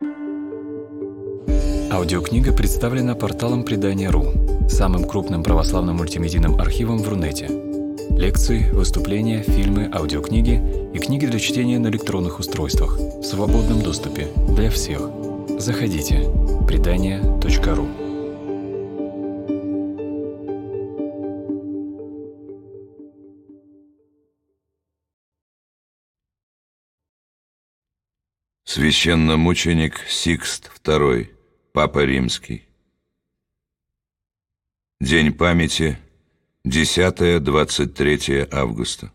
Аудиокнига представлена порталом Предания.ру, самым крупным православным мультимедийным архивом в Рунете. Лекции, выступления, фильмы, аудиокниги и книги для чтения на электронных устройствах в свободном доступе для всех. Заходите. Предания.ру. Священномученик Сикст II, Папа Римский. День памяти 10-23 августа.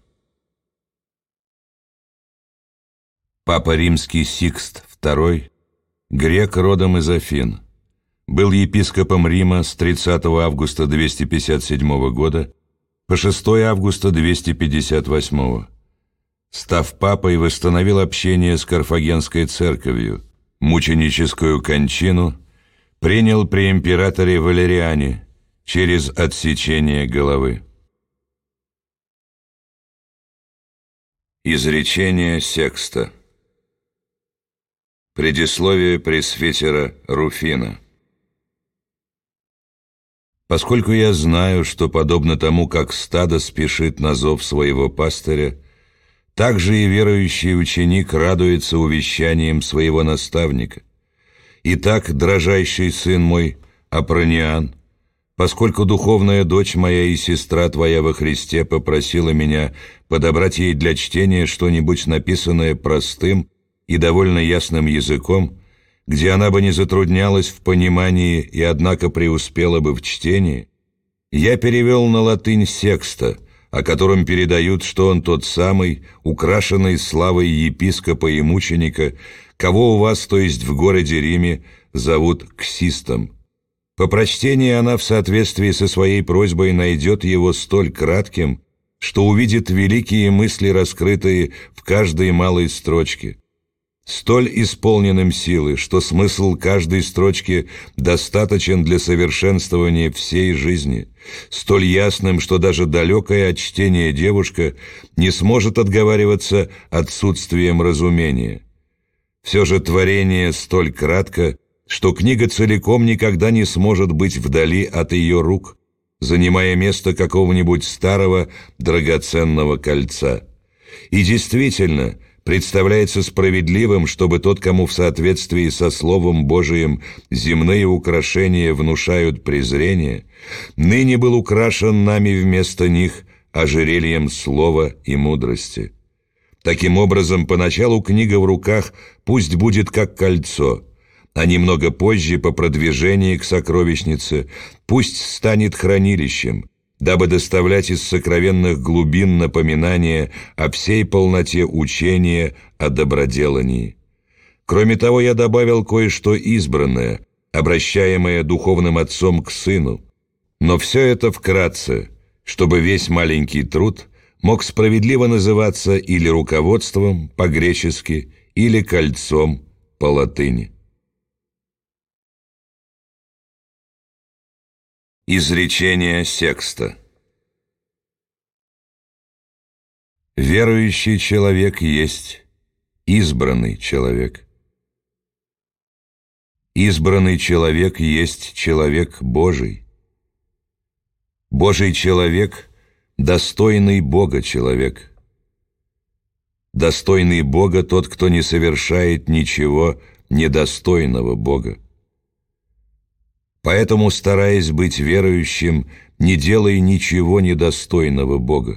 Папа Римский Сикст II, грек родом из Афин, был епископом Рима с 30 августа 257 года по 6 августа 258. Став папой, восстановил общение с Карфагенской церковью, мученическую кончину принял при императоре Валериане через отсечение головы. Изречение Секста. Предисловие пресвитера Руфина. Поскольку я знаю, что подобно тому, как стадо спешит на зов своего пастыря, так же и верующий ученик радуется увещанием своего наставника. Итак, дрожайший сын мой, Апрониан, поскольку духовная дочь моя и сестра твоя во Христе попросила меня подобрать ей для чтения что-нибудь написанное простым и довольно ясным языком, где она бы не затруднялась в понимании и однако преуспела бы в чтении, я перевел на латынь Секста, о котором передают, что он тот самый, украшенный славой епископа и мученика, кого у вас, то есть в городе Риме, зовут Ксистом. По прочтении она в соответствии со своей просьбой найдет его столь кратким, что увидит великие мысли, раскрытые в каждой малой строчке, столь исполненным силы, что смысл каждой строчки достаточен для совершенствования всей жизни, столь ясным, что даже далекая от чтения девушка не сможет отговариваться отсутствием разумения. Все же творение столь кратко, что книга целиком никогда не сможет быть вдали от ее рук, занимая место какого-нибудь старого драгоценного кольца. И действительно, представляется справедливым, чтобы тот, кому в соответствии со Словом Божиим земные украшения внушают презрение, ныне был украшен нами вместо них ожерельем слова и мудрости. Таким образом, поначалу книга в руках пусть будет как кольцо, а немного позже, по продвижении к сокровищнице, пусть станет хранилищем, дабы доставлять из сокровенных глубин напоминания о всей полноте учения о доброделании. Кроме того, я добавил кое-что избранное, обращаемое духовным отцом к сыну, но все это вкратце, чтобы весь маленький труд мог справедливо называться или руководством по-гречески, или кольцом по-латыни. Изречение Секста. Верующий человек есть избранный человек. Избранный человек есть человек Божий. Божий человек – достойный Бога человек. Достойный Бога тот, кто не совершает ничего недостойного Бога. Поэтому, стараясь быть верующим, не делай ничего недостойного Бога.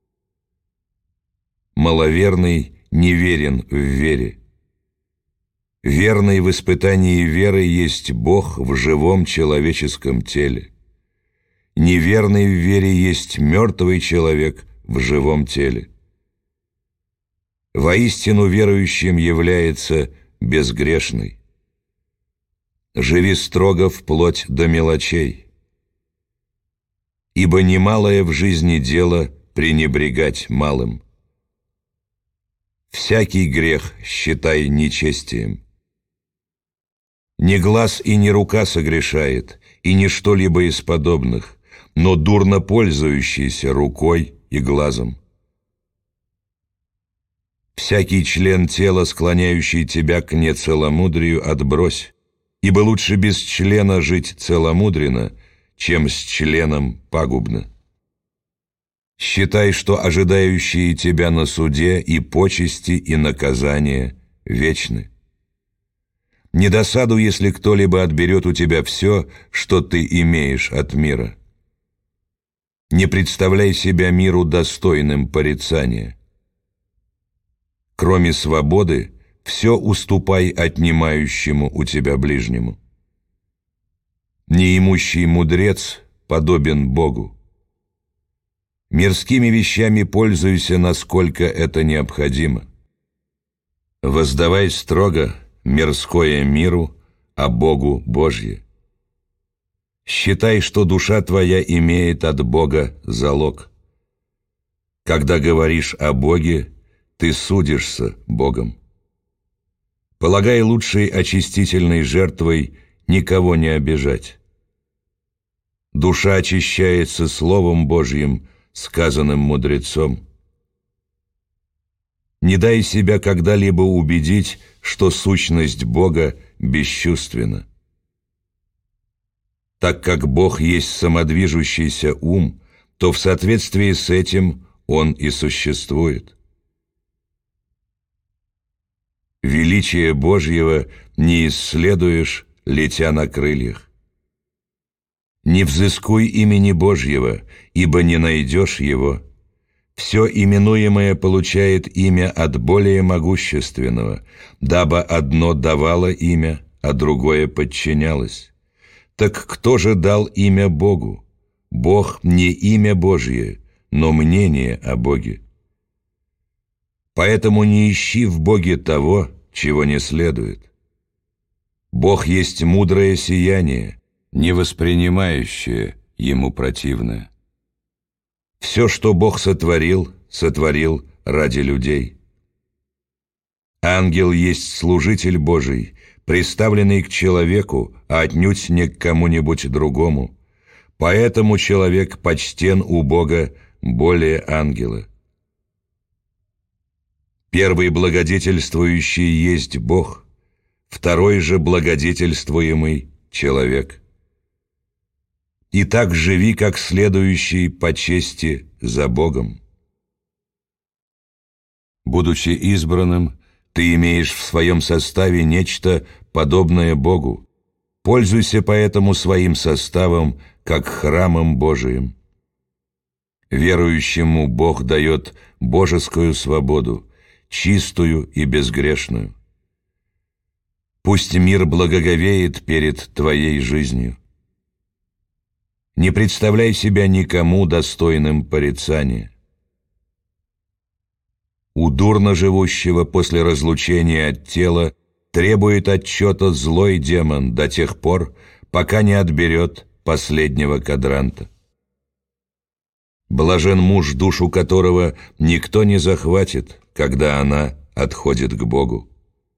Маловерный неверен в вере. Верный в испытании веры есть Бог в живом человеческом теле. Неверный в вере есть мертвый человек в живом теле. Воистину верующим является безгрешный. Живи строго вплоть до мелочей, ибо немалое в жизни дело пренебрегать малым. Всякий грех считай нечестием. Не глаз и не рука согрешает, и не что-либо из подобных, но дурно пользующийся рукой и глазом. Всякий член тела, склоняющий тебя к нецеломудрию, отбрось, ибо лучше без члена жить целомудренно, чем с членом пагубно. Считай, что ожидающие тебя на суде и почести, и наказания вечны. Не досаду, если кто-либо отберет у тебя все, что ты имеешь от мира. Не представляй себя миру достойным порицания. Кроме свободы, все уступай отнимающему у тебя ближнему. Неимущий мудрец подобен Богу. Мирскими вещами пользуйся, насколько это необходимо. Воздавай строго мирское миру, а Богу Божье. Считай, что душа твоя имеет от Бога залог. Когда говоришь о Боге, ты судишься Богом. Полагай лучшей очистительной жертвой никого не обижать. Душа очищается Словом Божьим, сказанным мудрецом. Не дай себя когда-либо убедить, что сущность Бога бесчувственна. Так как Бог есть самодвижущийся ум, то в соответствии с этим Он и существует. Величие Божьего не исследуешь, летя на крыльях. Не взыскуй имени Божьего, ибо не найдешь его. Все именуемое получает имя от более могущественного, дабы одно давало имя, а другое подчинялось. Так кто же дал имя Богу? Бог не имя Божье, но мнение о Боге. Поэтому не ищи в Боге того, чего не следует. Бог есть мудрое сияние, не воспринимающее ему противное. Все, что Бог сотворил, сотворил ради людей. Ангел есть служитель Божий, приставленный к человеку, а отнюдь не к кому-нибудь другому. Поэтому человек почтен у Бога более ангела. Первый благодетельствующий есть Бог, второй же благодетельствуемый — человек. Итак, живи как следующий по чести за Богом. Будучи избранным, ты имеешь в своем составе нечто подобное Богу. Пользуйся поэтому своим составом, как храмом Божиим. Верующему Бог дает божескую свободу, чистую и безгрешную. Пусть мир благоговеет перед твоей жизнью. Не представляй себя никому достойным порицания. У дурно живущего после разлучения от тела требует отчета злой демон до тех пор, пока не отберет последнего кадранта. Блажен муж, душу которого никто не захватит, когда она отходит к Богу.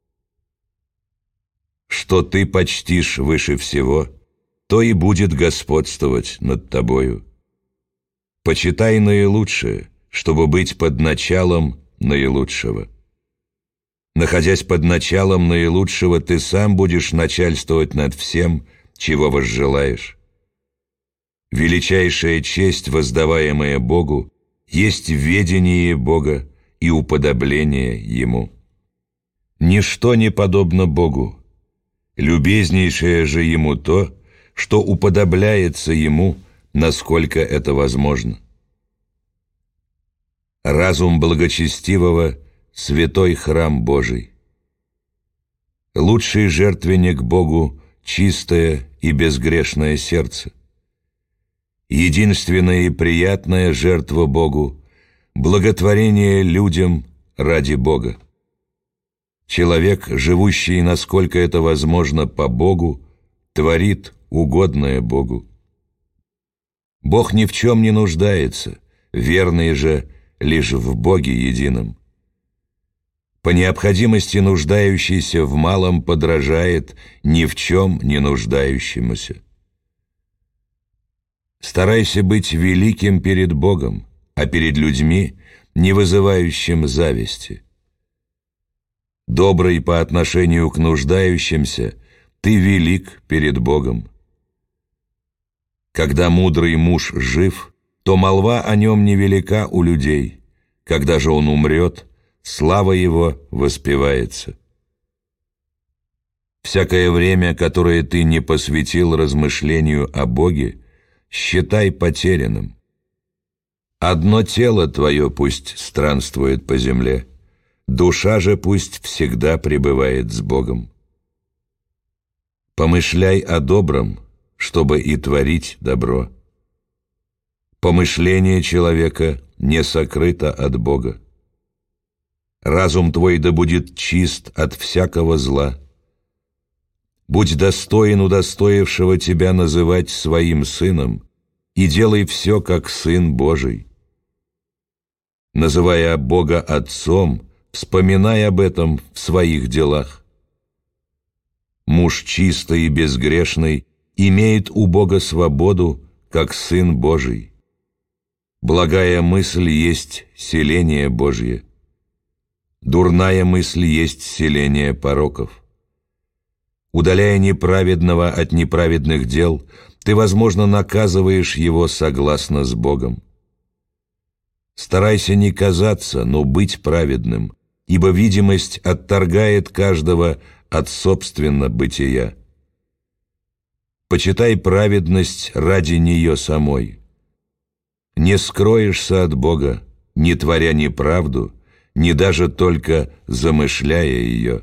Что ты почтишь выше всего, то и будет господствовать над тобою. Почитай наилучшее, чтобы быть под началом наилучшего. Находясь под началом наилучшего, ты сам будешь начальствовать над всем, чего возжелаешь. Величайшая честь, воздаваемая Богу, есть ведение Бога и уподобление Ему. Ничто не подобно Богу. Любезнейшее же Ему то, что уподобляется Ему, насколько это возможно. Разум благочестивого — святой храм Божий. Лучший жертвенник Богу — чистое и безгрешное сердце. Единственная и приятная жертва Богу — благотворение людям ради Бога. Человек, живущий, насколько это возможно, по Богу, творит угодное Богу. Бог ни в чем не нуждается, верный же лишь в Боге едином. По необходимости нуждающийся в малом подражает ни в чем не нуждающемуся. Старайся быть великим перед Богом, а перед людьми не вызывающим зависти. Добрый по отношению к нуждающимся, ты велик перед Богом. Когда мудрый муж жив, то молва о нем невелика у людей. Когда же он умрет, слава его воспевается. Всякое время, которое ты не посвятил размышлению о Боге, считай потерянным. Одно тело твое пусть странствует по земле, душа же пусть всегда пребывает с Богом. Помышляй о добром, чтобы и творить добро. Помышление человека не сокрыто от Бога. Разум твой да будет чист от всякого зла. Будь достоин удостоившего тебя называть своим сыном, и делай все, как Сын Божий. Называя Бога Отцом, вспоминай об этом в своих делах. Муж чистый и безгрешный имеет у Бога свободу, как Сын Божий. Благая мысль есть селение Божье. Дурная мысль есть селение пороков. Удаляя неправедного от неправедных дел, ты, возможно, наказываешь его согласно с Богом. Старайся не казаться, но быть праведным, ибо видимость отторгает каждого от собственного бытия. Почитай праведность ради нее самой. Не скроешься от Бога, не творя неправду, не даже только замышляя ее.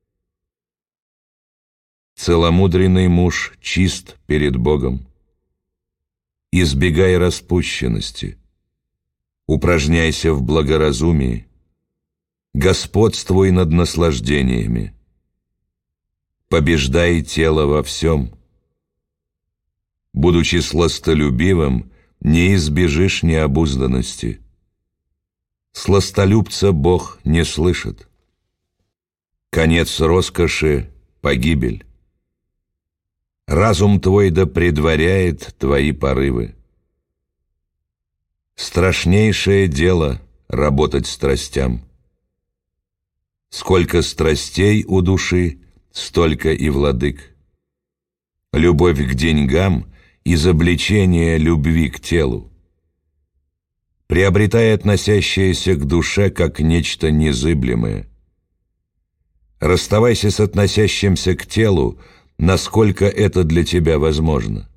Целомудренный муж чист перед Богом. Избегай распущенности. Упражняйся в благоразумии. Господствуй над наслаждениями. Побеждай тело во всем. Будучи сластолюбивым, не избежишь необузданности. Сластолюбца Бог не слышит. Конец роскоши — погибель. Разум твой да предваряет твои порывы. Страшнейшее дело — работать страстям. Сколько страстей у души, столько и владык. Любовь к деньгам — изобличение любви к телу. Приобретай относящееся к душе как нечто незыблемое. Расставайся с относящимся к телу, насколько это для тебя возможно.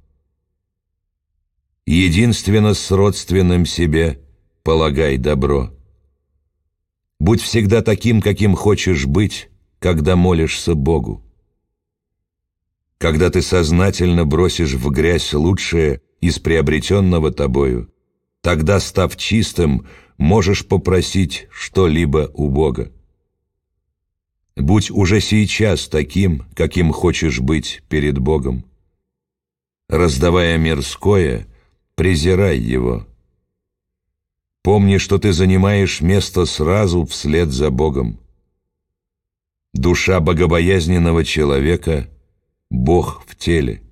Единственно с родственным себе полагай добро. Будь всегда таким, каким хочешь быть, когда молишься Богу. Когда ты сознательно бросишь в грязь лучшее из приобретенного тобою, тогда, став чистым, можешь попросить что-либо у Бога. Будь уже сейчас таким, каким хочешь быть перед Богом. Раздавая мирское, презирай его. Помни, что ты занимаешь место сразу вслед за Богом. Душа богобоязненного человека — Бог в теле.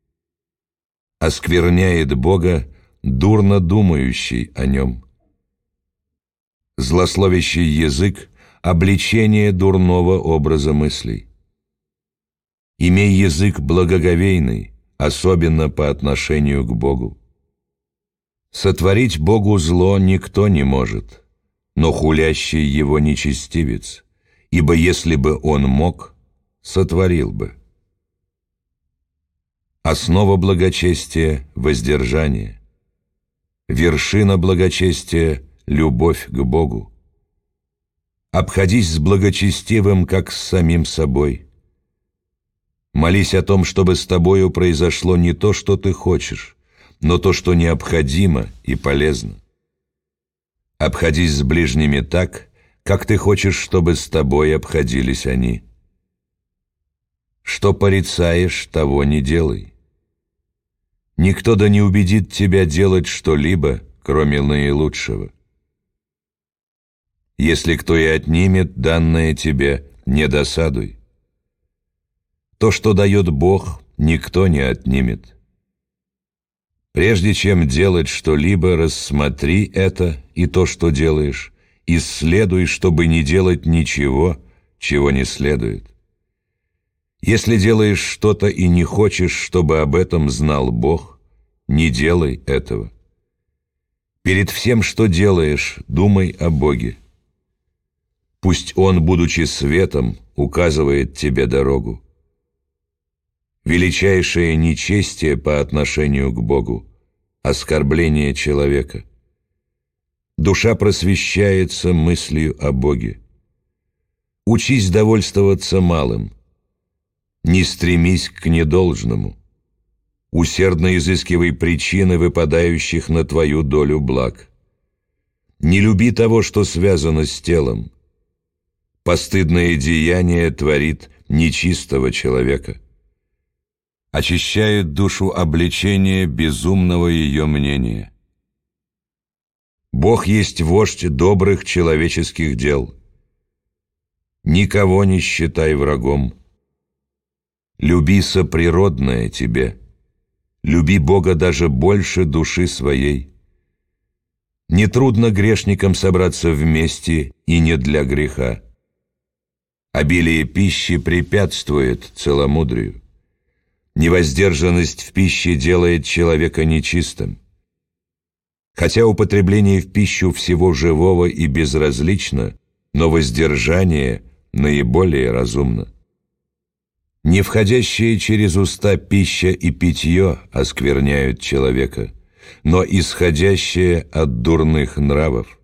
Оскверняет Бога дурно думающий о нем. Злословящий язык — обличение дурного образа мыслей. Имей язык благоговейный, особенно по отношению к Богу. Сотворить Богу зло никто не может, но хулящий его нечестивец, ибо если бы он мог, сотворил бы. Основа благочестия — воздержание. Вершина благочестия — любовь к Богу. Обходись с благочестивым, как с самим собой. Молись о том, чтобы с тобою произошло не то, что ты хочешь, но то, что необходимо и полезно. Обходись с ближними так, как ты хочешь, чтобы с тобой обходились они. Что порицаешь, того не делай. Никто да не убедит тебя делать что-либо, кроме наилучшего. Если кто и отнимет данное тебе, не досадуй. То, что дает Бог, никто не отнимет. Прежде чем делать что-либо, рассмотри это и то, что делаешь, исследуй, чтобы не делать ничего, чего не следует. Если делаешь что-то и не хочешь, чтобы об этом знал Бог, не делай этого. Перед всем, что делаешь, думай о Боге. Пусть Он, будучи светом, указывает тебе дорогу. Величайшее нечестие по отношению к Богу – оскорбление человека. Душа просвещается мыслью о Боге. Учись довольствоваться малым. Не стремись к недолжному. Усердно изыскивай причины, выпадающих на твою долю благ. Не люби того, что связано с телом. Постыдное деяние творит нечистого человека. Очищает душу обличение безумного ее мнения. Бог есть вождь добрых человеческих дел. Никого не считай врагом. Люби соприродное тебе. Люби Бога даже больше души своей. Нетрудно грешникам собраться вместе и не для греха. Обилие пищи препятствует целомудрию. Невоздержанность в пище делает человека нечистым. Хотя употребление в пищу всего живого и безразлично, но воздержание наиболее разумно. Не входящие через уста пища и питье оскверняют человека, но исходящие от дурных нравов.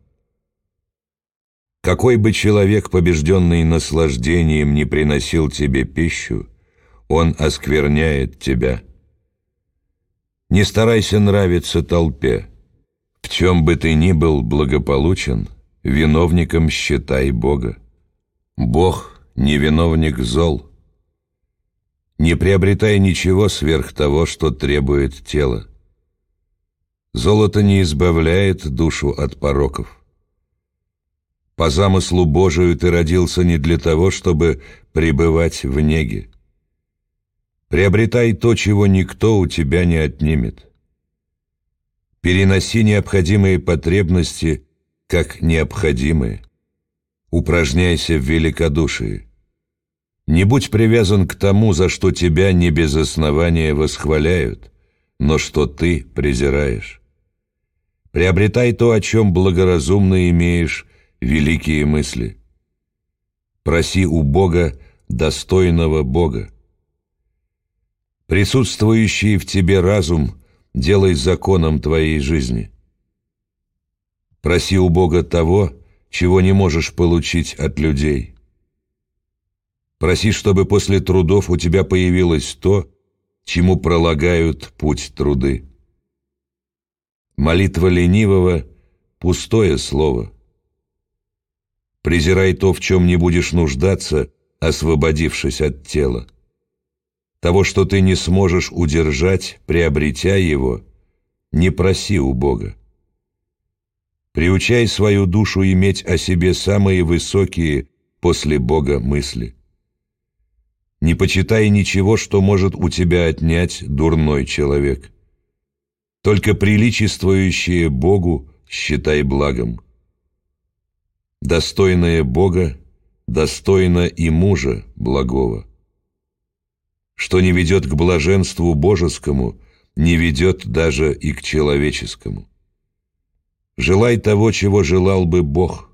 Какой бы человек, побежденный наслаждением, не приносил тебе пищу, он оскверняет тебя. Не старайся нравиться толпе. В чем бы ты ни был благополучен, виновником считай Бога. Бог не виновник зол. Не приобретай ничего сверх того, что требует тело. Золото не избавляет душу от пороков. По замыслу Божию ты родился не для того, чтобы пребывать в неге. Приобретай то, чего никто у тебя не отнимет. Переноси необходимые потребности как необходимые. Упражняйся в великодушии. Не будь привязан к тому, за что тебя не без основания восхваляют, но что ты презираешь. Приобретай то, о чем благоразумно имеешь великие мысли. Проси у Бога достойного Бога. Присутствующий в тебе разум делай законом твоей жизни. Проси у Бога того, чего не можешь получить от людей. Проси, чтобы после трудов у тебя появилось то, чему пролагают путь труды. Молитва ленивого – пустое слово. Презирай то, в чем не будешь нуждаться, освободившись от тела. Того, что ты не сможешь удержать, приобретя его, не проси у Бога. Приучай свою душу иметь о себе самые высокие после Бога мысли. Не почитай ничего, что может у тебя отнять дурной человек. Только приличествующее Богу считай благом. Достойное Бога, достойно и мужа благого. Что не ведет к блаженству божескому, не ведет даже и к человеческому. Желай того, чего желал бы Бог.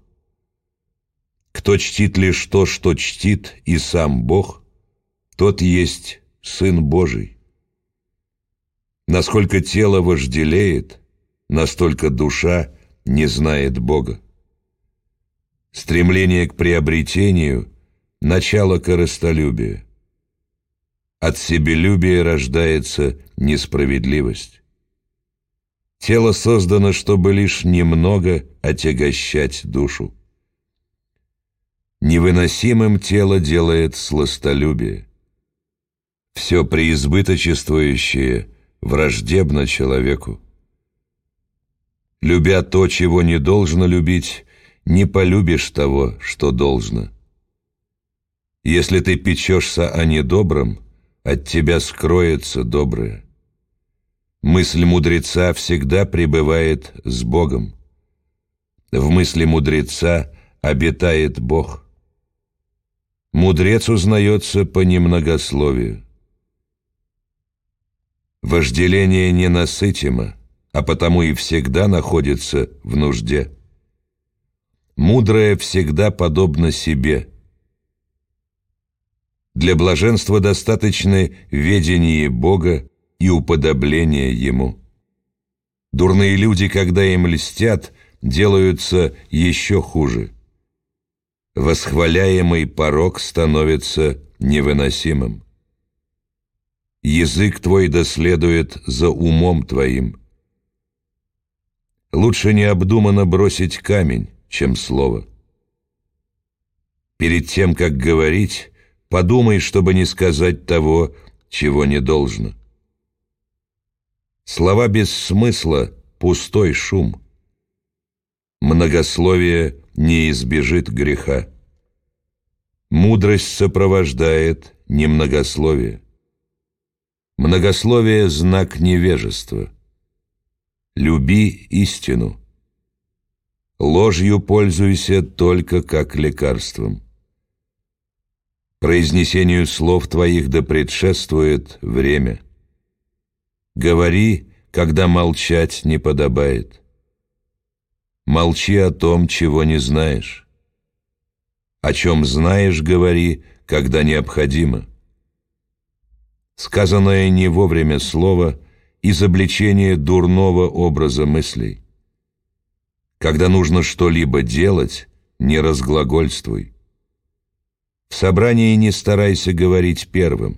Кто чтит лишь то, что чтит и сам Бог, тот есть Сын Божий. Насколько тело вожделеет, настолько душа не знает Бога. Стремление к приобретению – начало корыстолюбия. От себелюбия рождается несправедливость. Тело создано, чтобы лишь немного отягощать душу. Невыносимым тело делает сластолюбие. Все преизбыточествующее враждебно человеку. Любя то, чего не должно любить, не полюбишь того, что должно. Если ты печешься о недобром, от тебя скроется доброе. Мысль мудреца всегда пребывает с Богом. В мысли мудреца обитает Бог. Мудрец узнается по немногословию. Вожделение ненасытимо, а потому и всегда находится в нужде. Мудрое всегда подобно себе. Для блаженства достаточны ведение Бога и уподобление Ему. Дурные люди, когда им льстят, делаются еще хуже. Восхваляемый порок становится невыносимым. Язык твой да следует за умом твоим. Лучше необдуманно бросить камень, чем слово. Перед тем, как говорить, подумай, чтобы не сказать того, чего не должно. Слова без смысла — пустой шум. Многословие не избежит греха. Мудрость сопровождает немногословие. Многословие — знак невежества. Люби истину. Ложью пользуйся только как лекарством. Произнесению слов твоих да предшествует время. Говори, когда молчать не подобает. Молчи о том, чего не знаешь. О чем знаешь, говори, когда необходимо. Сказанное не вовремя слово — изобличение дурного образа мыслей. Когда нужно что-либо делать, не разглагольствуй. В собрании не старайся говорить первым.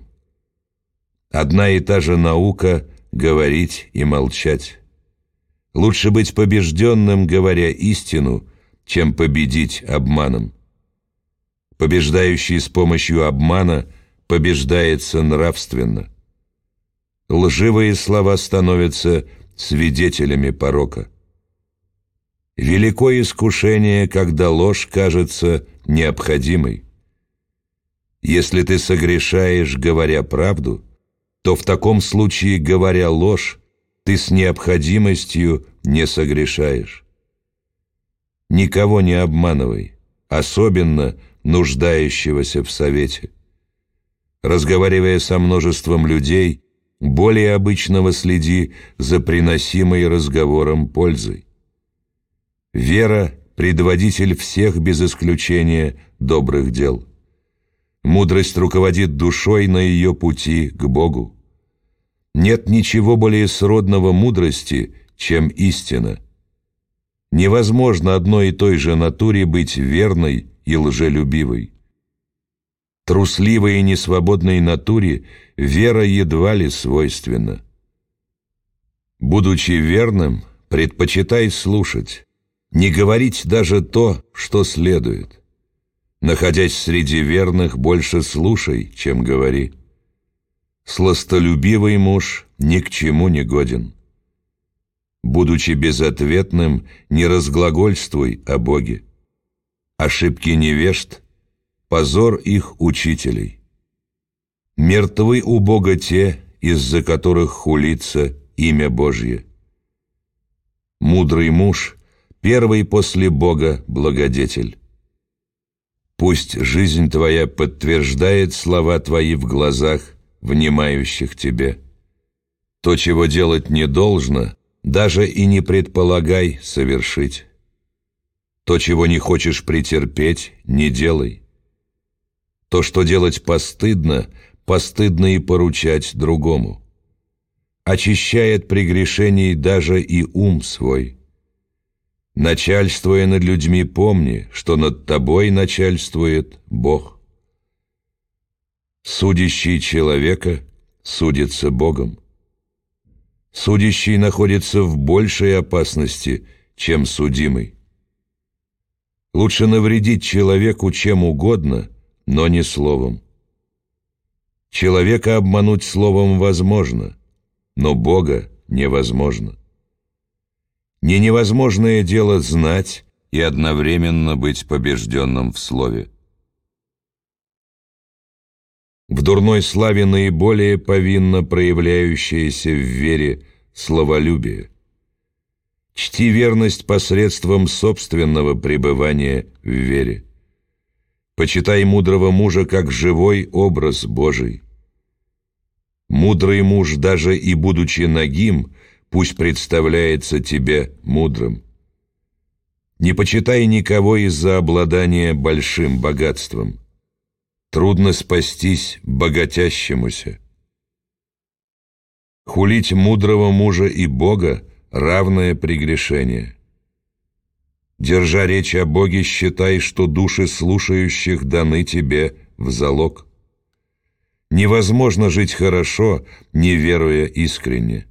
Одна и та же наука — говорить и молчать. Лучше быть побежденным, говоря истину, чем победить обманом. Побеждающий с помощью обмана побеждается нравственно. Лживые слова становятся свидетелями порока. Велико искушение, когда ложь кажется необходимой. Если ты согрешаешь, говоря правду, то в таком случае, говоря ложь, ты с необходимостью не согрешаешь. Никого не обманывай, особенно нуждающегося в совете. Разговаривая со множеством людей, более обычного следи за приносимой разговором пользой. Вера — предводитель всех без исключения добрых дел. Мудрость руководит душой на ее пути к Богу. Нет ничего более сродного мудрости, чем истина. Невозможно одной и той же натуре быть верной и лжелюбивой. Трусливой и несвободной натуре вера едва ли свойственна. Будучи верным, предпочитай слушать, не говорить даже то, что следует. Находясь среди верных, больше слушай, чем говори. Сластолюбивый муж ни к чему не годен. Будучи безответным, не разглагольствуй о Боге. Ошибки невежд — позор их учителей. Мертвы у Бога те, из-за которых хулится имя Божье. Мудрый муж — первый после Бога благодетель. Пусть жизнь твоя подтверждает слова твои в глазах внимающих тебе. То, чего делать не должно, даже и не предполагай совершить. То, чего не хочешь претерпеть, не делай. То, что делать постыдно, постыдно и поручать другому. Очищай от прегрешений даже и ум свой. Начальствуя над людьми, помни, что над тобой начальствует Бог. Судящий человека судится Богом. Судящий находится в большей опасности, чем судимый. Лучше навредить человеку чем угодно, но не словом. Человека обмануть словом возможно, но Бога невозможно. Не невозможное дело знать и одновременно быть побежденным в слове. В дурной славе наиболее повинно проявляющееся в вере словолюбие. Чти верность посредством собственного пребывания в вере. Почитай мудрого мужа как живой образ Божий. Мудрый муж, даже и будучи нагим, пусть представляется тебе мудрым. Не почитай никого из-за обладания большим богатством. Трудно спастись богатящемуся. Хулить мудрого мужа и Бога — равное прегрешение. Держа речь о Боге, считай, что души слушающих даны тебе в залог. Невозможно жить хорошо, не веруя искренне.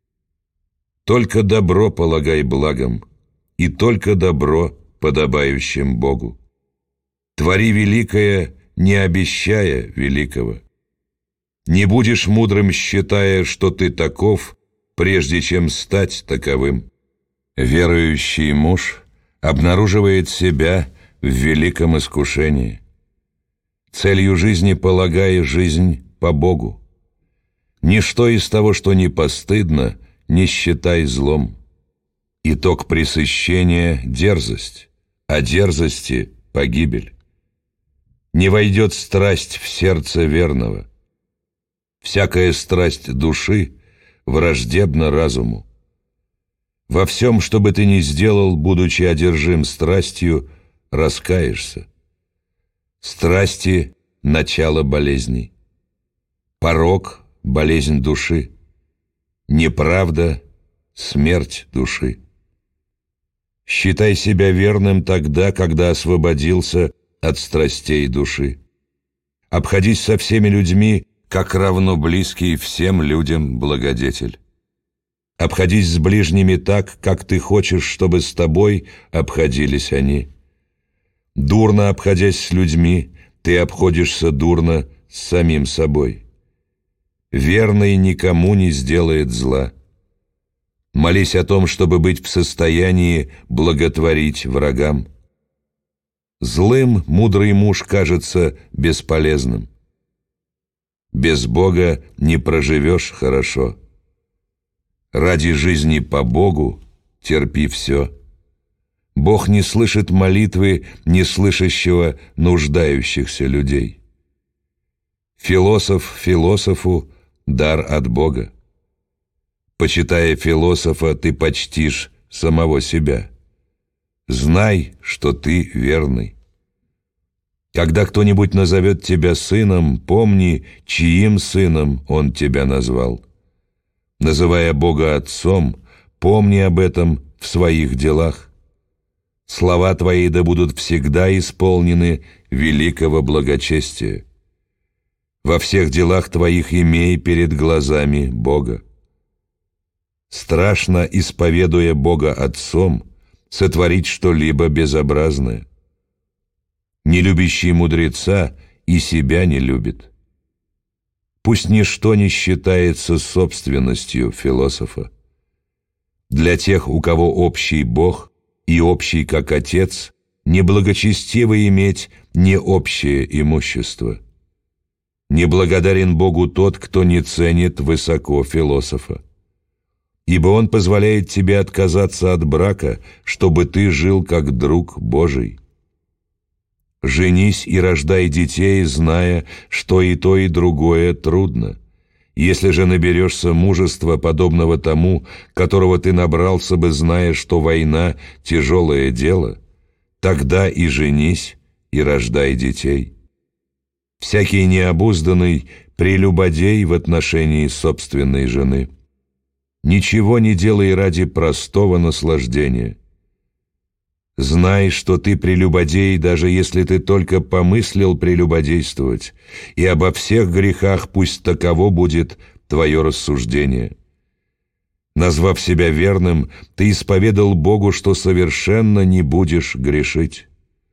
Только добро полагай благом, и только добро, подобающим Богу. Твори великое, не обещая великого. Не будешь мудрым, считая, что ты таков, прежде чем стать таковым. Верующий муж обнаруживает себя в великом искушении. Целью жизни полагай жизнь по Богу. Ничто из того, что не постыдно, не считай злом. Итог пресыщения — дерзость, а дерзости — погибель. Не войдет страсть в сердце верного. Всякая страсть души враждебна разуму. Во всем, что бы ты ни сделал, будучи одержим страстью, раскаешься. Страсти — начало болезней. Порок — болезнь души. Неправда — смерть души. Считай себя верным тогда, когда освободился от страстей души. Обходись со всеми людьми, как равно близкий всем людям благодетель. Обходись с ближними так, как ты хочешь, чтобы с тобой обходились они. Дурно обходясь с людьми, ты обходишься дурно с самим собой. Верный никому не сделает зла. Молись о том, чтобы быть в состоянии благотворить врагам. Злым мудрый муж кажется бесполезным. Без Бога не проживешь хорошо. Ради жизни по Богу терпи все. Бог не слышит молитвы не слышащего нуждающихся людей. Философ философу — дар от Бога. Почитая философа, ты почтишь самого себя. Знай, что ты верный. Когда кто-нибудь назовет тебя сыном, помни, чьим сыном он тебя назвал. Называя Бога Отцом, помни об этом в своих делах. Слова твои да будут всегда исполнены великого благочестия. Во всех делах твоих имей перед глазами Бога. Страшно, исповедуя Бога Отцом, сотворить что-либо безобразное. Не любящий мудреца и себя не любит. Пусть ничто не считается собственностью философа. Для тех, у кого общий Бог и общий как Отец, неблагочестиво иметь не общее имущество. Неблагодарен Богу тот, кто не ценит высоко философа. Ибо он позволяет тебе отказаться от брака, чтобы ты жил как друг Божий. Женись и рождай детей, зная, что и то, и другое трудно. Если же наберешься мужества, подобного тому, которого ты набрался бы, зная, что война — тяжелое дело, тогда и женись, и рождай детей. Всякий необузданный прелюбодей в отношении собственной жены. Ничего не делай ради простого наслаждения. Знай, что ты прелюбодей, даже если ты только помыслил прелюбодействовать, и обо всех грехах пусть таково будет твое рассуждение. Назвав себя верным, ты исповедал Богу, что совершенно не будешь грешить.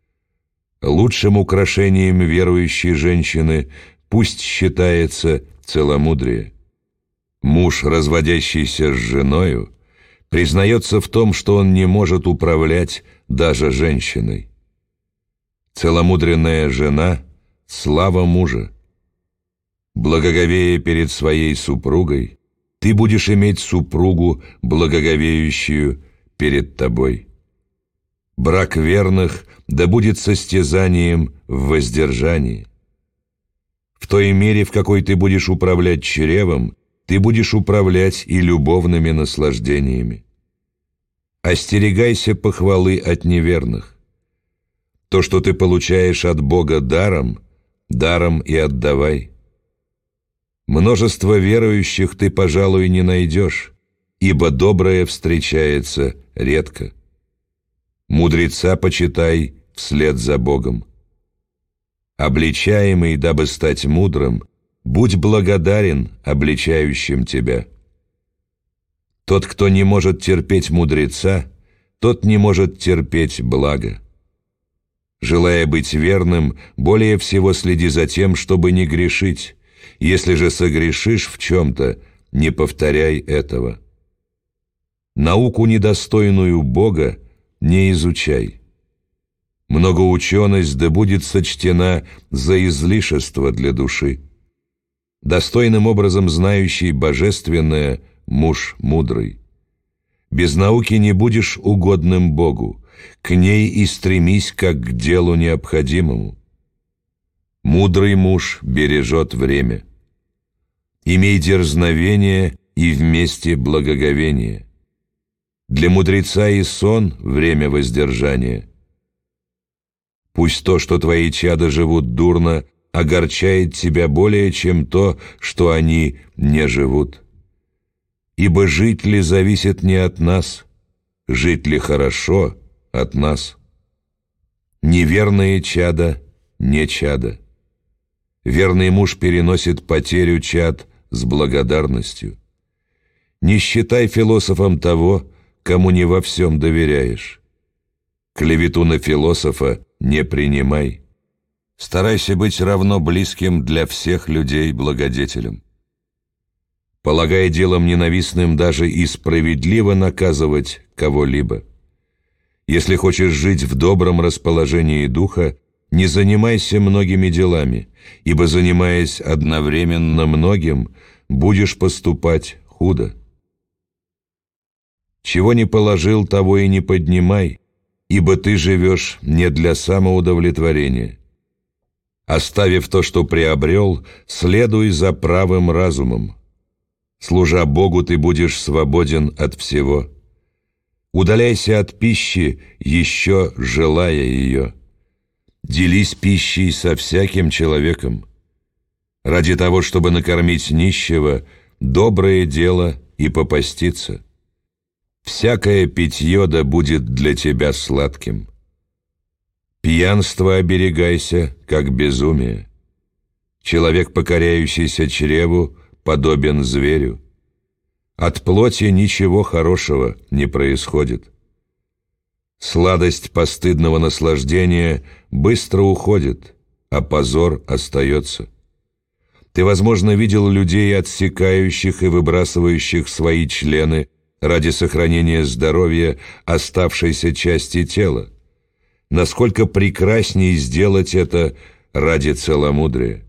Лучшим украшением верующей женщины пусть считается целомудрие. Муж, разводящийся с женою, признается в том, что он не может управлять даже женщиной. Целомудренная жена — слава мужа. Благоговея перед своей супругой, ты будешь иметь супругу, благоговеющую перед тобой. Брак верных да будет состязанием в воздержании. В той мере, в какой ты будешь управлять чревом, ты будешь управлять и любовными наслаждениями. Остерегайся похвалы от неверных. То, что ты получаешь от Бога даром, даром и отдавай. Множество верующих ты, пожалуй, не найдешь, ибо доброе встречается редко. Мудреца почитай вслед за Богом. Обличаемый, дабы стать мудрым, будь благодарен обличающим тебя. Тот, кто не может терпеть мудреца, тот не может терпеть благо. Желая быть верным, более всего следи за тем, чтобы не грешить. Если же согрешишь в чем-то, не повторяй этого. Науку, недостойную Бога, не изучай. Многоученость да будет сочтена за излишество для души. Достойным образом знающий божественное муж мудрый. Без науки не будешь угодным Богу, к ней и стремись, как к делу необходимому. Мудрый муж бережет время. Имей дерзновение и вместе благоговение. Для мудреца и сон — время воздержания. Пусть то, что твои чада живут дурно, огорчает тебя более, чем то, что они не живут. Ибо жить ли зависит не от нас, жить ли хорошо от нас. Неверные чада не чада. Верный муж переносит потерю чад с благодарностью. Не считай философом того, кому не во всем доверяешь. Клевету на философа не принимай. Старайся быть равно близким для всех людей благодетелем. Полагай делом ненавистным даже и справедливо наказывать кого-либо. Если хочешь жить в добром расположении духа, не занимайся многими делами, ибо, занимаясь одновременно многим, будешь поступать худо. Чего не положил, того и не поднимай, ибо ты живешь не для самоудовлетворения. Оставив то, что приобрел, следуй за правым разумом. Служа Богу, ты будешь свободен от всего. Удаляйся от пищи, еще желая ее. Делись пищей со всяким человеком. Ради того, чтобы накормить нищего, доброе дело и попаститься. Всякое питье да будет для тебя сладким. Пьянства оберегайся, как безумие. Человек, покоряющийся чреву, подобен зверю. От плоти ничего хорошего не происходит. Сладость постыдного наслаждения быстро уходит, а позор остается. Ты, возможно, видел людей, отсекающих и выбрасывающих свои члены ради сохранения здоровья оставшейся части тела. Насколько прекрасней сделать это ради целомудрия.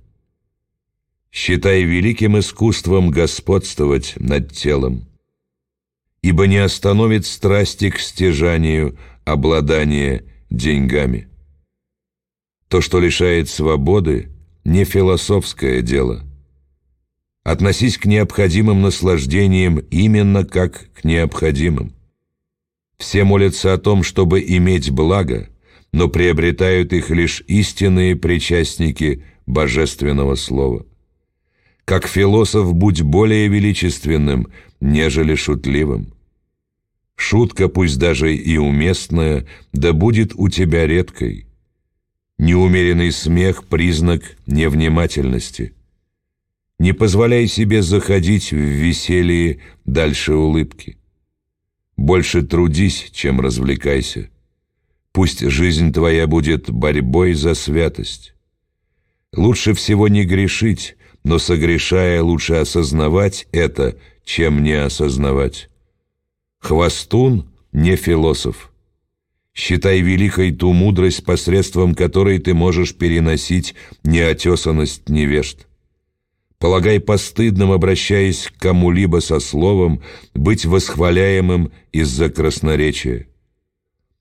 Считай великим искусством господствовать над телом, ибо не остановит страсти к стяжанию обладание деньгами. То, что лишает свободы, не философское дело. Относись к необходимым наслаждениям именно как к необходимым. Все молятся о том, чтобы иметь благо, но приобретают их лишь истинные причастники божественного слова. Как философ будь более величественным, нежели шутливым. Шутка, пусть даже и уместная, да будет у тебя редкой. Неумеренный смех – признак невнимательности. Не позволяй себе заходить в веселье дальше улыбки. Больше трудись, чем развлекайся. Пусть жизнь твоя будет борьбой за святость. Лучше всего не грешить, но, согрешая, лучше осознавать это, чем не осознавать. Хвастун не философ. Считай великой ту мудрость, посредством которой ты можешь переносить неотесанность невежд. Полагай постыдным, обращаясь к кому-либо со словом, быть восхваляемым из-за красноречия.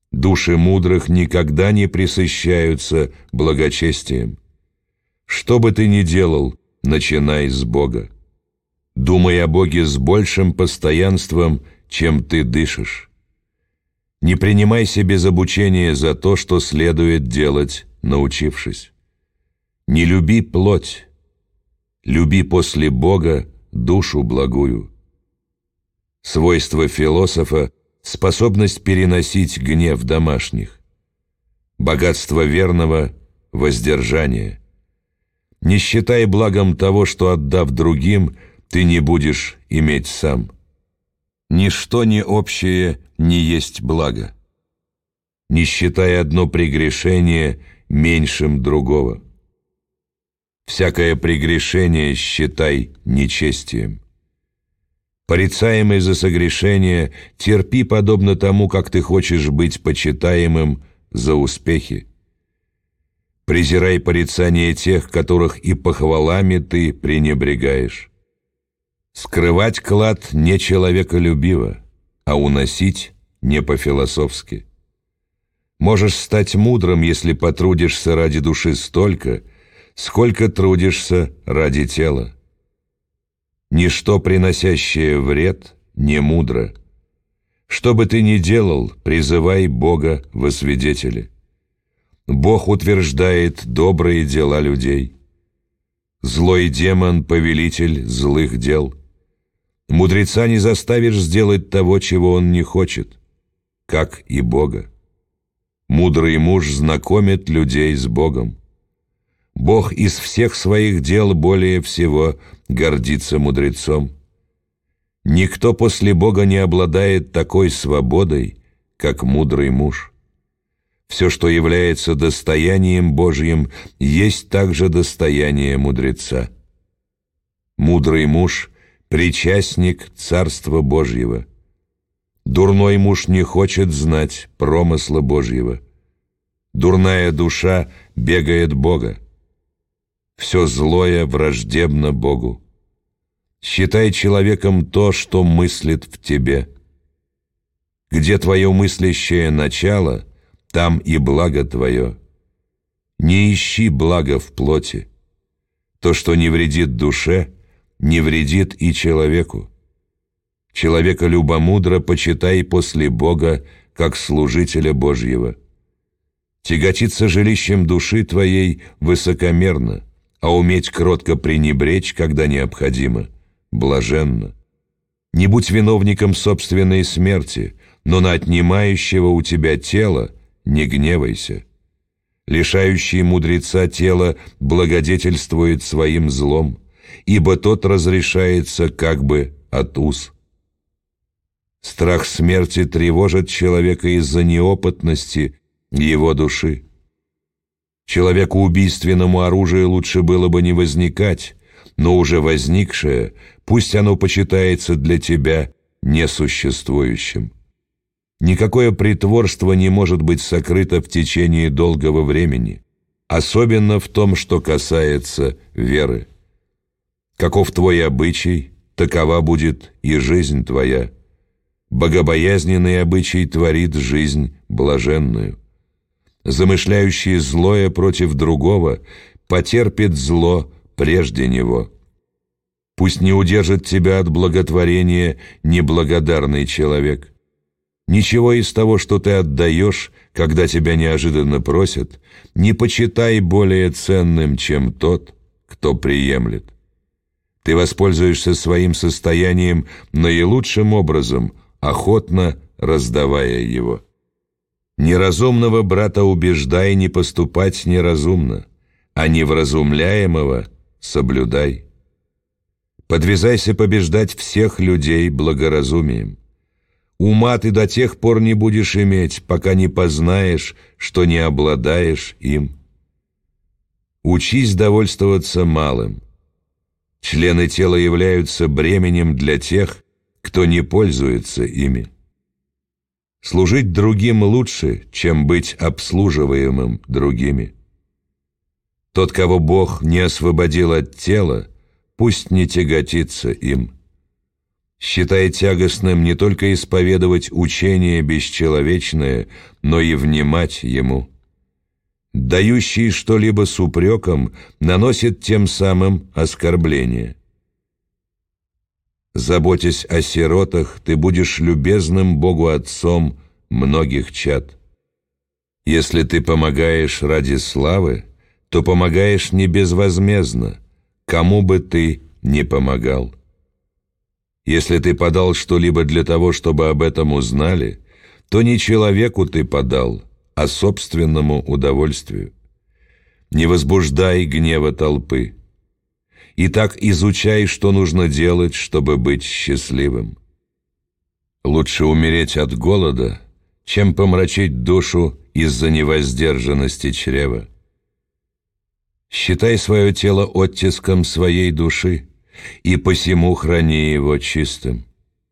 Души мудрых никогда не пресыщаются благочестием. Что бы ты ни делал, начинай с Бога. Думай о Боге с большим постоянством, чем ты дышишь. Не принимайся без обучения за то, что следует делать, научившись. Не люби плоть, люби после Бога душу благую. Свойство философа — способность переносить гнев домашних. Богатство верного — воздержание. Не считай благом того, что, отдав другим, ты не будешь иметь сам. Ничто не общее не есть благо. Не считай одно прегрешение меньшим другого. Всякое прегрешение считай нечестием. Порицаемый за согрешение, терпи подобно тому, как ты хочешь быть почитаемым за успехи. Презирай порицание тех, которых и похвалами ты пренебрегаешь. Скрывать клад не человеколюбиво, а уносить не по-философски. Можешь стать мудрым, если потрудишься ради души столько, сколько трудишься ради тела. Ничто, приносящее вред, не мудро. Что бы ты ни делал, призывай Бога во свидетели. Бог утверждает добрые дела людей. Злой демон — повелитель злых дел. Мудреца не заставишь сделать того, чего он не хочет, как и Бога. Мудрый муж знакомит людей с Богом. Бог из всех своих дел более всего гордится мудрецом. Никто после Бога не обладает такой свободой, как мудрый муж. Все, что является достоянием Божьим, есть также достояние мудреца. Мудрый муж — причастник Царства Божьего. Дурной муж не хочет знать промысла Божьего. Дурная душа бегает Бога. Все злое враждебно Богу. Считай человеком то, что мыслит в тебе. Где твое мыслящее начало, там и благо твое. Не ищи блага в плоти. То, что не вредит душе, не вредит и человеку. Человека любомудро почитай после Бога, как служителя Божьего. Тяготиться жилищем души твоей высокомерно, а уметь кротко пренебречь, когда необходимо, блаженно. Не будь виновником собственной смерти, но на отнимающего у тебя тело не гневайся. Лишающий мудреца тела благодетельствует своим злом, ибо тот разрешается как бы от уз. Страх смерти тревожит человека из-за неопытности его души. Человеку убийственному оружию лучше было бы не возникать, но уже возникшее, пусть оно почитается для тебя несуществующим. Никакое притворство не может быть сокрыто в течение долгого времени, особенно в том, что касается веры. Каков твой обычай, такова будет и жизнь твоя. Богобоязненный обычай творит жизнь блаженную. Замышляющий злое против другого потерпит зло прежде него. Пусть не удержит тебя от благотворения неблагодарный человек. Ничего из того, что ты отдаешь, когда тебя неожиданно просят, не почитай более ценным, чем тот, кто приемлет. Ты воспользуешься своим состоянием наилучшим образом, охотно раздавая его. Неразумного брата убеждай не поступать неразумно, а невразумляемого соблюдай. Подвязайся побеждать всех людей благоразумием. Ума ты до тех пор не будешь иметь, пока не познаешь, что не обладаешь им. Учись довольствоваться малым. Члены тела являются бременем для тех, кто не пользуется ими. Служить другим лучше, чем быть обслуживаемым другими. Тот, кого Бог не освободил от тела, пусть не тяготится им. Считай тягостным не только исповедовать учение бесчеловечное, но и внимать ему. Дающий что-либо с упреком наносит тем самым оскорбление. Заботясь о сиротах, ты будешь любезным Богу Отцом многих чад. Если ты помогаешь ради славы, то помогаешь не безвозмездно, кому бы ты ни помогал. Если ты подал что-либо для того, чтобы об этом узнали, то не человеку ты подал, а собственному удовольствию. Не возбуждай гнева толпы. Итак, изучай, что нужно делать, чтобы быть счастливым. Лучше умереть от голода, чем помрачить душу из-за невоздержанности чрева. Считай свое тело оттиском своей души, и посему храни его чистым.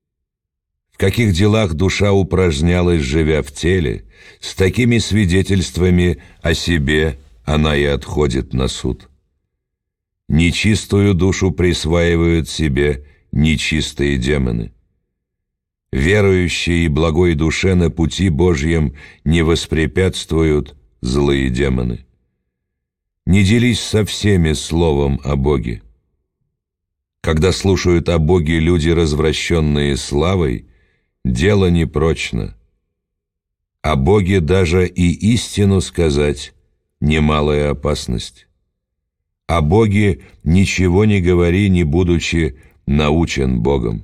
В каких делах душа упражнялась, живя в теле, с такими свидетельствами о себе она и отходит на суд. Нечистую душу присваивают себе нечистые демоны. Верующие и благой душе на пути Божьем не воспрепятствуют злые демоны. Не делись со всеми словом о Боге. Когда слушают о Боге люди, развращенные славой, дело непрочно. О Боге даже и истину сказать — немалая опасность. О Боге ничего не говори, не будучи научен Богом.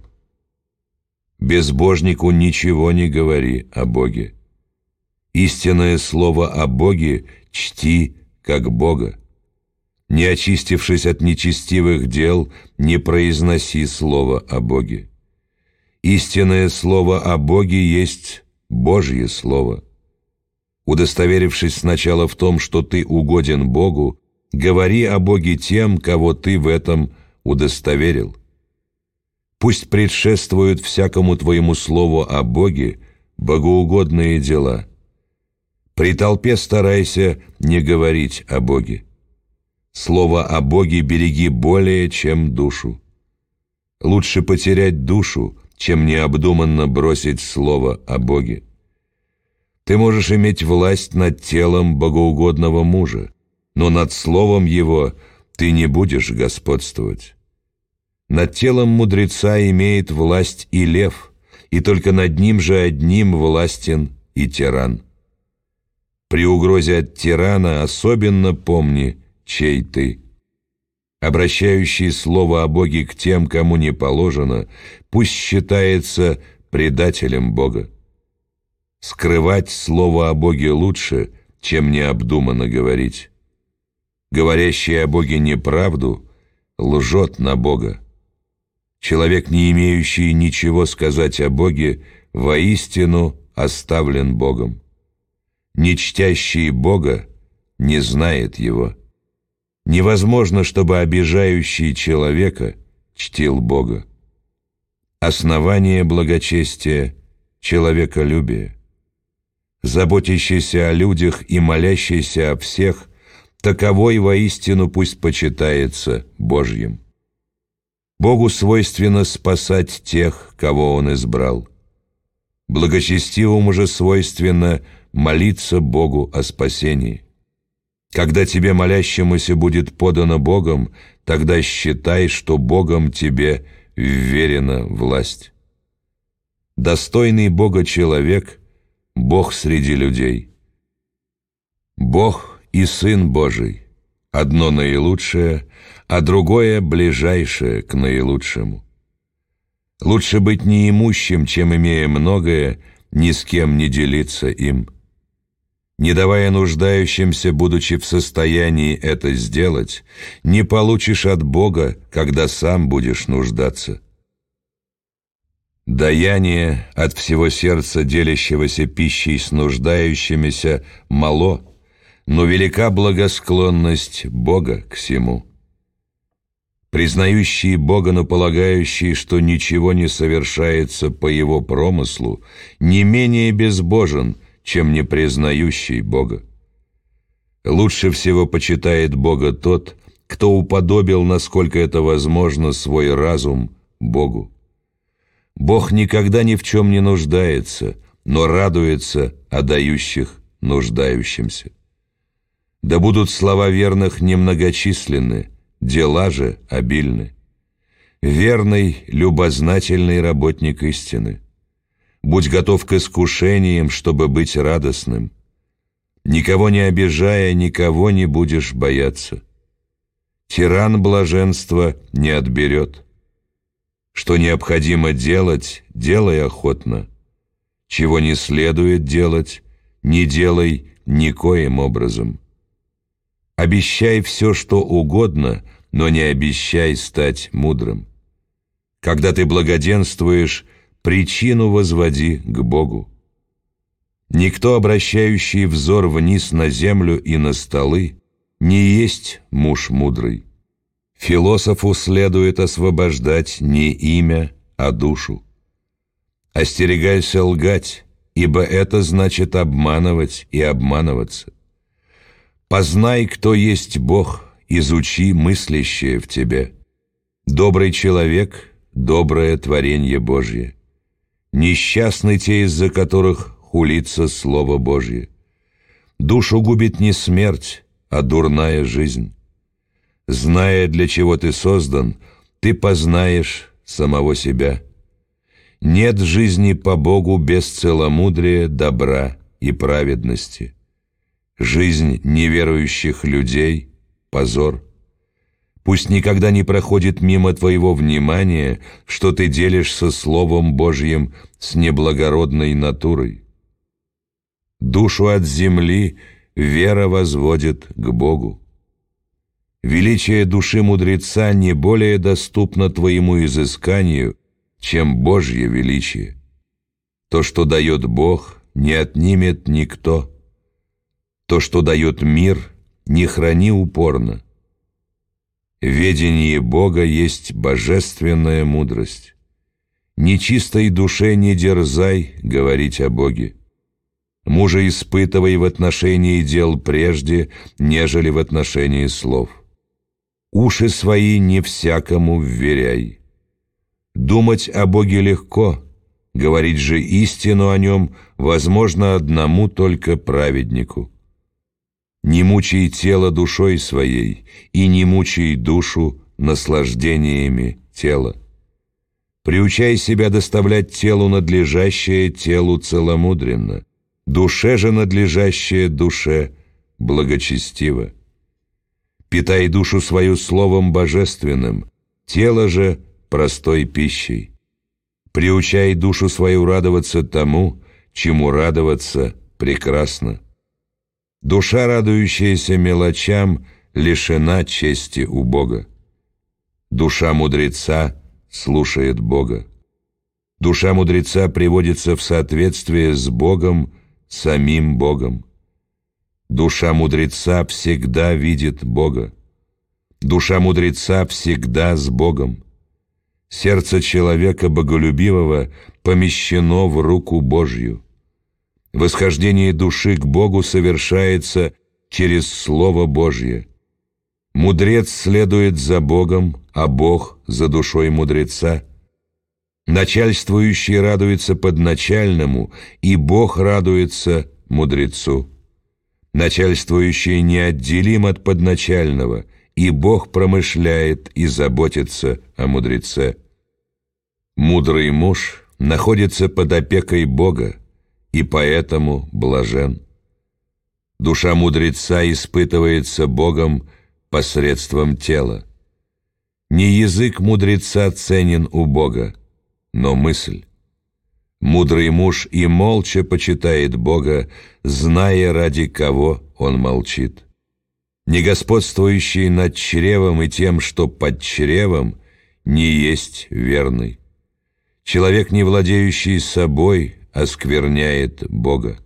Безбожнику ничего не говори о Боге. Истинное слово о Боге чти как Бога. Не очистившись от нечестивых дел, не произноси слово о Боге. Истинное слово о Боге есть Божье слово. Удостоверившись сначала в том, что ты угоден Богу, говори о Боге тем, кого ты в этом удостоверил. Пусть предшествуют всякому твоему слову о Боге богоугодные дела. При толпе старайся не говорить о Боге. Слово о Боге береги более, чем душу. Лучше потерять душу, чем необдуманно бросить слово о Боге. Ты можешь иметь власть над телом богоугодного мужа, но над словом его ты не будешь господствовать. Над телом мудреца имеет власть и лев, и только над ним же одним властен и тиран. При угрозе от тирана особенно помни, чей ты. Обращающий слово о Боге к тем, кому не положено, пусть считается предателем Бога. Скрывать слово о Боге лучше, чем необдуманно говорить. Говорящий о Боге неправду лжет на Бога. Человек, не имеющий ничего сказать о Боге, воистину оставлен Богом. Не чтящий Бога не знает Его. Невозможно, чтобы обижающий человека чтил Бога. Основание благочестия — человеколюбие. Заботящийся о людях и молящийся о всех, таковой воистину пусть почитается Божьим. Богу свойственно спасать тех, кого Он избрал. Благочестивому же свойственно молиться Богу о спасении. Когда тебе, молящемуся, будет подано Богом, тогда считай, что Богом тебе вверена власть. Достойный Бога человек — Бог среди людей. Бог и Сын Божий — одно наилучшее, а другое ближайшее к наилучшему. Лучше быть неимущим, чем, имея многое, ни с кем не делиться им. Не давая нуждающимся, будучи в состоянии это сделать, не получишь от Бога, когда сам будешь нуждаться. Даяние от всего сердца, делящегося пищей с нуждающимися, мало, но велика благосклонность Бога к сему. Признающий Бога, но полагающий, что ничего не совершается по Его промыслу, не менее безбожен, чем не признающий Бога. Лучше всего почитает Бога тот, кто уподобил, насколько это возможно, свой разум Богу. Бог никогда ни в чем не нуждается, но радуется о дающих нуждающимся. Да будут слова верных немногочисленны, дела же обильны. Верный, любознательный работник истины, будь готов к искушениям, чтобы быть радостным. Никого не обижая, никого не будешь бояться. Тиран блаженства не отберет. Что необходимо делать, делай охотно. Чего не следует делать, не делай никоим образом. Обещай все, что угодно, но не обещай стать мудрым. Когда ты благоденствуешь, причину возводи к Богу. Никто, обращающий взор вниз на землю и на столы, не есть муж мудрый. Философу следует освобождать не имя, а душу. Остерегайся лгать, ибо это значит обманывать и обманываться. Познай, кто есть Бог, изучи мыслящее в тебе. Добрый человек — доброе творение Божье. Несчастны те, из-за которых хулится Слово Божье. Душу губит не смерть, а дурная жизнь. Зная, для чего ты создан, ты познаешь самого себя. Нет жизни по Богу без целомудрия, добра и праведности. Жизнь неверующих людей — позор. Пусть никогда не проходит мимо твоего внимания, что ты делишься Словом Божьим с неблагородной натурой. Душу от земли вера возводит к Богу. Величие души мудреца не более доступно твоему изысканию, чем Божье величие. То, что дает Бог, не отнимет никто. То, что дает мир, не храни упорно. Ведение Бога есть божественная мудрость. Нечистой душе не дерзай говорить о Боге. Мужа испытывай в отношении дел прежде, нежели в отношении слов. Уши свои не всякому вверяй. Думать о Боге легко, говорить же истину о Нем возможно одному только праведнику. Не мучай тело душой своей, и не мучай душу наслаждениями тела. Приучай себя доставлять телу надлежащее телу целомудренно, душе же надлежащее душе благочестиво. Питай душу свою словом божественным, тело же простой пищей. Приучай душу свою радоваться тому, чему радоваться прекрасно. Душа, радующаяся мелочам, лишена чести у Бога. Душа мудреца слушает Бога. Душа мудреца приводится в соответствие с Богом, самим Богом. Душа мудреца всегда видит Бога. Душа мудреца всегда с Богом. Сердце человека боголюбивого помещено в руку Божью. Восхождение души к Богу совершается через Слово Божье. Мудрец следует за Богом, а Бог за душой мудреца. Начальствующий радуется подначальному, и Бог радуется мудрецу. Начальствующий неотделим от подначального, и Бог промышляет и заботится о мудреце. Мудрый муж находится под опекой Бога, и поэтому блажен. Душа мудреца испытывается Богом посредством тела. Не язык мудреца ценен у Бога, но мысль. Мудрый муж и молча почитает Бога, зная, ради кого он молчит. Не господствующий над чревом и тем, что под чревом, не есть верный. Человек, не владеющий собой, оскверняет Бога.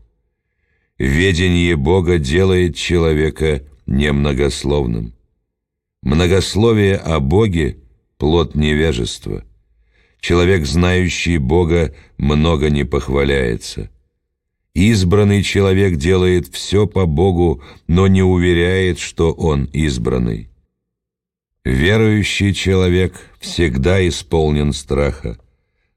Ведение Бога делает человека немногословным. Многословие о Боге — плод невежества. Человек, знающий Бога, много не похваляется. Избранный человек делает все по Богу, но не уверяет, что он избранный. Верующий человек всегда исполнен страха.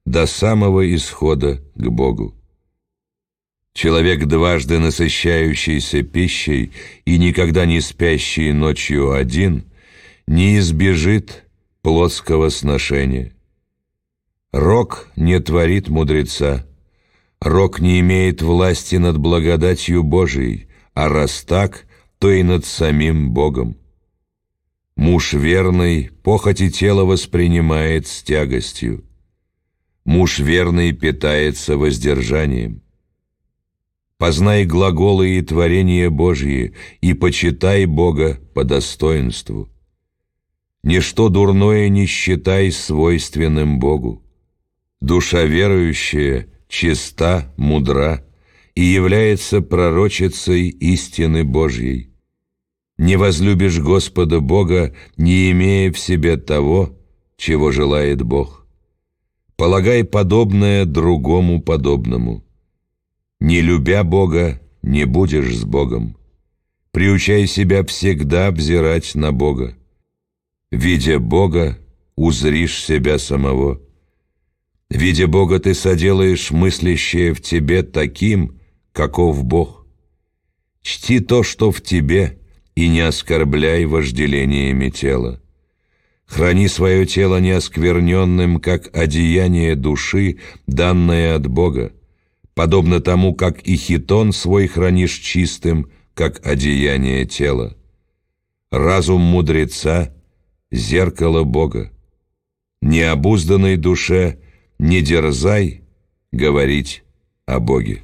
до самого исхода к Богу. Человек, дважды насыщающийся пищей и никогда не спящий ночью один, не избежит плотского сношения. Рок не творит мудреца, рок не имеет власти над благодатью Божией, а раз так, то и над самим Богом. Муж верный похоти тела воспринимает с тягостью. Муж верный питается воздержанием. Познай глаголы и творения Божьи, и почитай Бога по достоинству. Ничто дурное не считай свойственным Богу. Душа верующая чиста, мудра и является пророчицей истины Божьей. Не возлюбишь Господа Бога, не имея в себе того, чего желает Бог. Полагай подобное другому подобному. Не любя Бога, не будешь с Богом. Приучай себя всегда взирать на Бога. Видя Бога, узришь себя самого. Видя Бога, ты соделаешь мыслящее в тебе таким, каков Бог. Чти то, что в тебе, и не оскорбляй вожделениями тела. Храни свое тело неоскверненным, как одеяние души, данное от Бога, подобно тому, как и хитон свой хранишь чистым, как одеяние тела. Разум мудреца — зеркало Бога. Необузданной душе не дерзай говорить о Боге.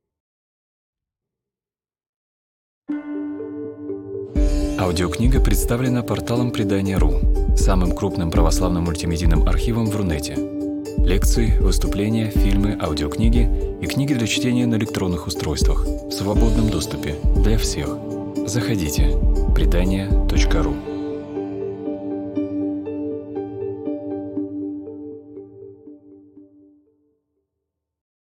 Аудиокнига представлена порталом Предания.ру, самым крупным православным мультимедийным архивом в Рунете. Лекции, выступления, фильмы, аудиокниги и книги для чтения на электронных устройствах в свободном доступе для всех. Заходите. Предания.ру